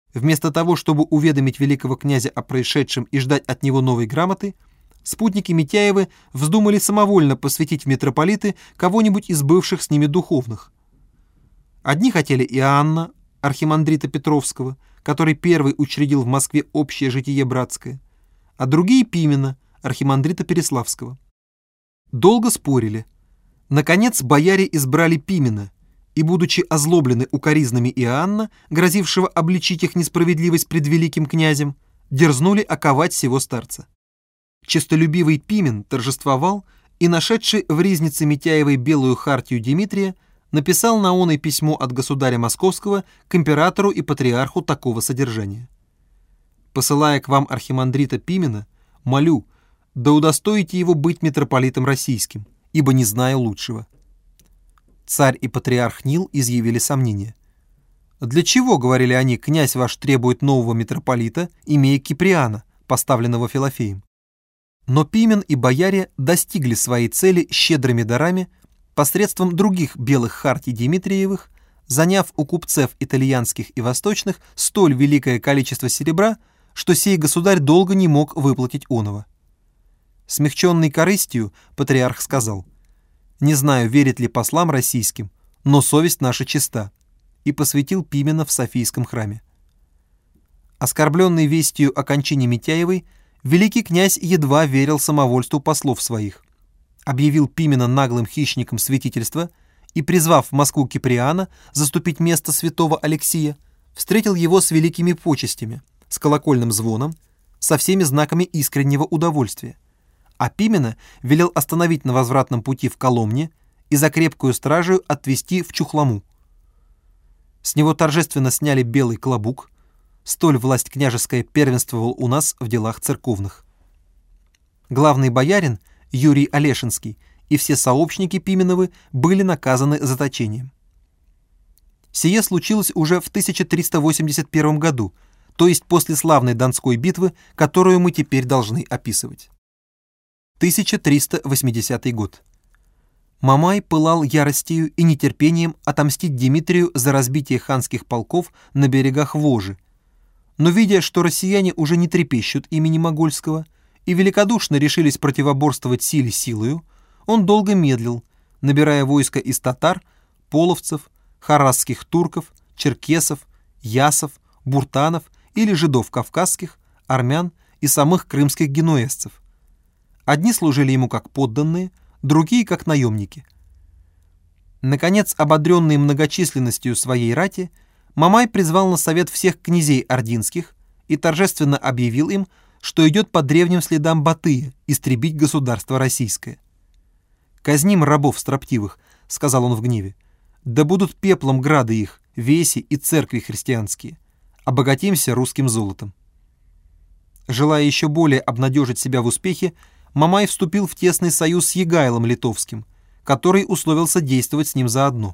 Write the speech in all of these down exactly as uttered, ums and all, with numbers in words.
Вместо того, чтобы уведомить великого князя о происшедшем и ждать от него новой грамоты, спутники Митяевы вздумали самовольно посвятить в митрополиты кого-нибудь из бывших с ними духовных. Одни хотели Иоанна, архимандрита Петровского, который первый учредил в Москве общее житие братское, а другие Пимена, архимандрита Переславского. Долго спорили. Наконец бояре избрали Пимена, и, будучи озлоблены укоризнами Иоанна, грозившего обличить их несправедливость пред великим князем, дерзнули оковать сего старца. Честолюбивый Пимен торжествовал и, нашедший в ризнице Митяевой белую хартию Дмитрия, написал на оной письмо от государя Московского к императору и патриарху такого содержания. «Посылая к вам архимандрита Пимена, молю, да удостоите его быть митрополитом российским, ибо не знаю лучшего». Царь и патриарх Нил изъявили сомнения. «Для чего, — говорили они, — князь ваш требует нового митрополита, имея Киприана, поставленного Филофеем?» Но Пимен и бояре достигли своей цели щедрыми дарами посредством других белых хартий Дмитриевых, заняв у купцев итальянских и восточных столь великое количество серебра, что сей государь долго не мог выплатить оного. Смягченный корыстью, патриарх сказал: «Не знаю, верит ли послам российским, но совесть наша чиста», и посвятил Пимена в Софийском храме. Оскорбленный вестью о кончине Митяевой, великий князь едва верил самовольству послов своих, объявил Пимена наглым хищником святительства и, призвав в Москву Киприана заступить место святого Алексия, встретил его с великими почестями, с колокольным звоном, со всеми знаками искреннего удовольствия, а Пимена велел остановить на возвратном пути в Коломне и за крепкую стражу отвезти в Чухлому. С него торжественно сняли белый клобук, столь власть княжеская первенствовал у нас в делах церковных. Главный боярин Юрий Олешинский и все сообщники Пименовы были наказаны заточением. Сие случилось уже в тысяча триста восемьдесят первом году, то есть после славной Донской битвы, которую мы теперь должны описывать. тысяча триста восьмидесятый год. Мамай пылал яростью и нетерпением отомстить Дмитрию за разбитие ханских полков на берегах Волжи, но, видя, что россияне уже не трепещут имени Могольского и великодушно решились противоборствовать силе силою, он долго медлил, набирая войско из татар, половцев, харасских турков, черкесов, ясов, буртанов или жидов кавказских, армян и самых крымских генуэзцев. Одни служили ему как подданные, другие как наемники. Наконец, ободренный многочисленностью своей рати, Мамай призвал на совет всех князей ординских и торжественно объявил им, что идет по древним следам Батыя истребить государство российское. «Казним рабов строптивых», — сказал он в гневе, — «да будут пеплом грады их, веси и церкви христианские. Обогатимся русским золотом». Желая еще более обнадежить себя в успехе, Мамай вступил в тесный союз с Егайлом Литовским, который условился действовать с ним заодно.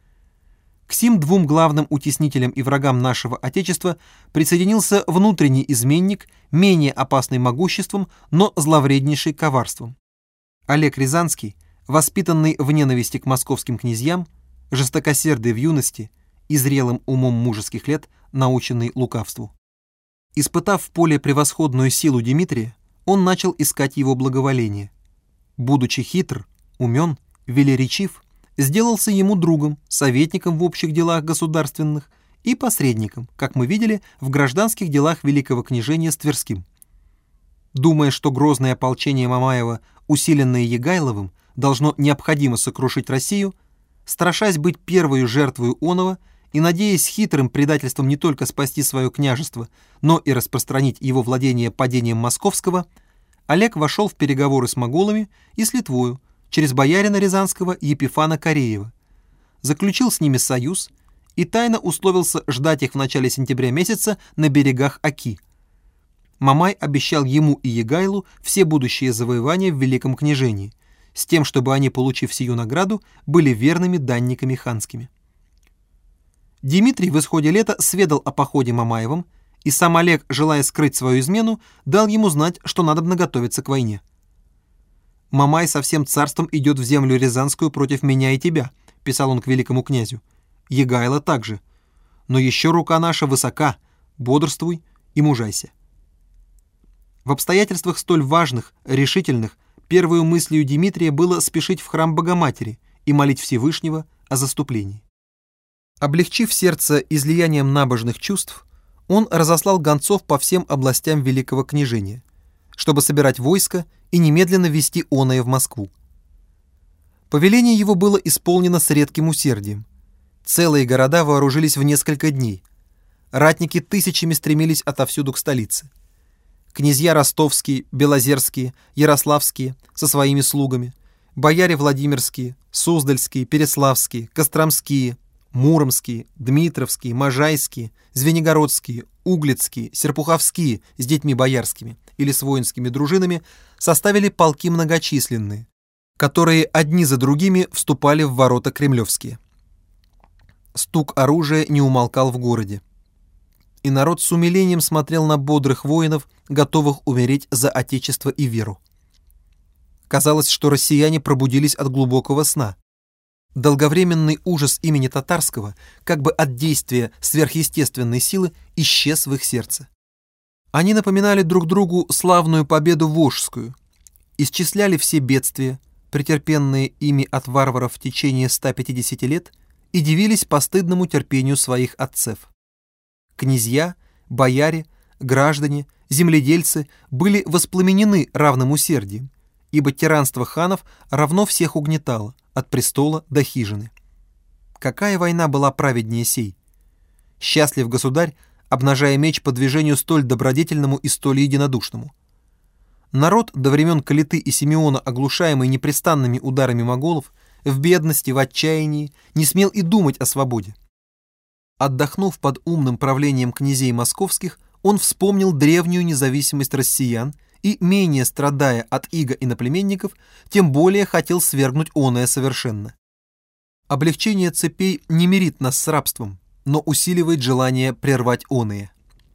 К сим двум главным утеснителям и врагам нашего Отечества присоединился внутренний изменник, менее опасный могуществом, но зловреднейший коварством. Олег Рязанский, воспитанный в ненависти к московским князьям, жестокосердый в юности и зрелым умом мужеских лет, наученный лукавству. Испытав в поле превосходную силу Дмитрия, он начал искать его благоволение. Будучи хитр, умен, велеречив, сделался ему другом, советником в общих делах государственных и посредником, как мы видели, в гражданских делах великого княжения с Тверским. Думая, что грозное ополчение Мамаева, усиленное Егайловым, должно необходимо сокрушить Россию, страшась быть первой жертвою оного и надеясь хитрым предательством не только спасти свое княжество, но и распространить его владение падением Московского, Олег вошел в переговоры с моголами и с Литвою через боярина Рязанского Епифана Кореева, заключил с ними союз и тайно условился ждать их в начале сентября месяца на берегах Оки. Мамай обещал ему и Егайлу все будущие завоевания в Великом княжении, с тем, чтобы они, получив сию награду, были верными данниками ханскими. Дмитрий в исходе лета сведал о походе Мамаевом, и сам Олег, желая скрыть свою измену, дал ему знать, что надо готовиться к войне. «Мамай со всем царством идет в землю Рязанскую против меня и тебя», — писал он к великому князю. «Егайло также. Но еще рука наша высока, бодрствуй и мужайся. В обстоятельствах столь важных, решительных, первой мыслью Дмитрия было спешить в храм Богоматери и молить Всевышнего о заступлении. Облегчив сердце излиянием набожных чувств, он разослал гонцов по всем областям Великого княжения, чтобы собирать войско и немедленно вести оное в Москву. Повеление его было исполнено с редким усердием. Целые города вооружились в несколько дней. Ратники тысячами стремились отовсюду к столице. Князья ростовские, белозерские, ярославские со своими слугами, бояре владимирские, суздальские, переславские, костромские, муромские, дмитровские, можайские, звенигородские, углицкие, серпуховские с детьми боярскими или с воинскими дружинами составили полки многочисленные, которые одни за другими вступали в ворота кремлевские. Стук оружия не умолкал в городе, и народ с умилением смотрел на бодрых воинов, готовых умереть за отечество и веру. Казалось, что россияне пробудились от глубокого сна. Долговременный ужас имени татарского, как бы от действия сверхъестественной силы, исчез в их сердце. Они напоминали друг другу славную победу Волжскую, исчисляли все бедствия, претерпенные ими от варваров в течение ста пятидесяти лет, и дивились постыдному терпению своих отцев. Князья, бояре, граждане, земледельцы были воспламенены равным усердием, ибо тиранство ханов равно всех угнетало, от престола до хижины. Какая война была праведнее сей? Счастлив государь, обнажая меч по движению столь добродетельному и столь единодушному. Народ до времен Калиты и Симеона, оглушаемый непрестанными ударами моголов, в бедности, в отчаянии, не смел и думать о свободе. Отдохнув под умным правлением князей московских, он вспомнил древнюю независимость россиян и, менее страдая от иго иноплеменников, тем более хотел свергнуть оное совершенно. Облегчение цепей не мирит нас с рабством, но усиливает желание прервать оное.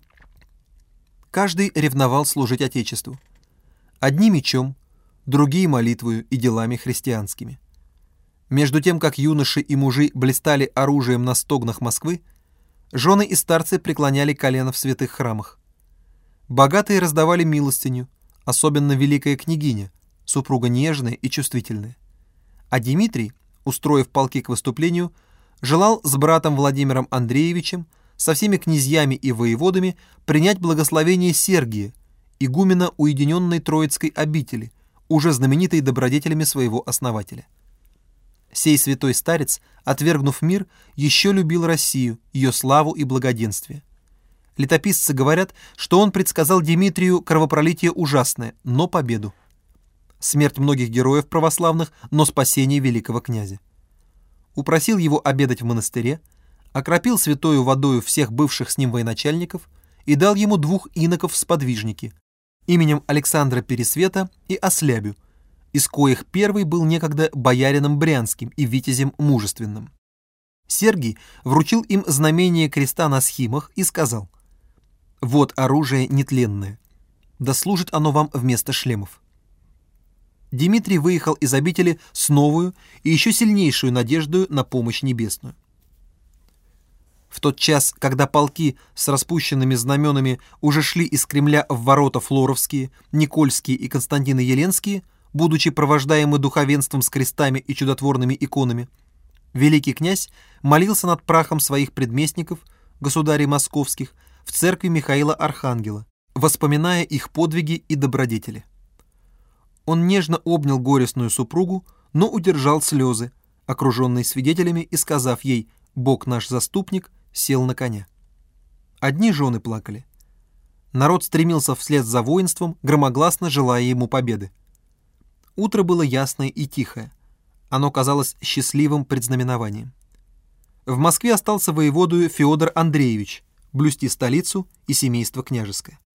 Каждый ревновал служить Отечеству. Одни мечом, другие молитвою и делами христианскими. Между тем, как юноши и мужи блистали оружием на стогнах Москвы, жены и старцы преклоняли колено в святых храмах. Богатые раздавали милостыню, особенно великая княгиня, супруга нежная и чувствительная. А Дмитрий, устроив полки к выступлению, желал с братом Владимиром Андреевичем, со всеми князьями и воеводами принять благословение Сергия, игумена уединенной Троицкой обители, уже знаменитой добродетелями своего основателя. Сей святой старец, отвергнув мир, еще любил Россию, ее славу и благоденствие. Летописцы говорят, что он предсказал Дмитрию кровопролитие ужасное, но победу. Смерть многих героев православных, но спасение великого князя. Упросил его обедать в монастыре, окропил святою водою всех бывших с ним военачальников и дал ему двух иноков в сподвижники, именем Александра Пересвета и Ослябю, из коих первый был некогда боярином брянским и витязем мужественным. Сергий вручил им знамение креста на схимах и сказал: «Вот оружие нетленное, да служит оно вам вместо шлемов». Дмитрий выехал из обители с новую и еще сильнейшую надеждою на помощь небесную. В тот час, когда полки с распущенными знаменами уже шли из Кремля в ворота Флоровские, Никольские и Константино-Еленские, будучи провождаемы духовенством с крестами и чудотворными иконами, великий князь молился над прахом своих предместников, государей московских, в церкви Михаила Архангела, воспоминая их подвиги и добродетели. Он нежно обнял горестную супругу, но удержал слезы, окруженный свидетелями, и, сказав ей: «Бог наш заступник», сел на коня. Одни жены плакали. Народ стремился вслед за воинством, громогласно желая ему победы. Утро было ясное и тихое. Оно казалось счастливым предзнаменованием. В Москве остался воеводою Феодор Андреевич, блюсти столицу и семейство княжеское.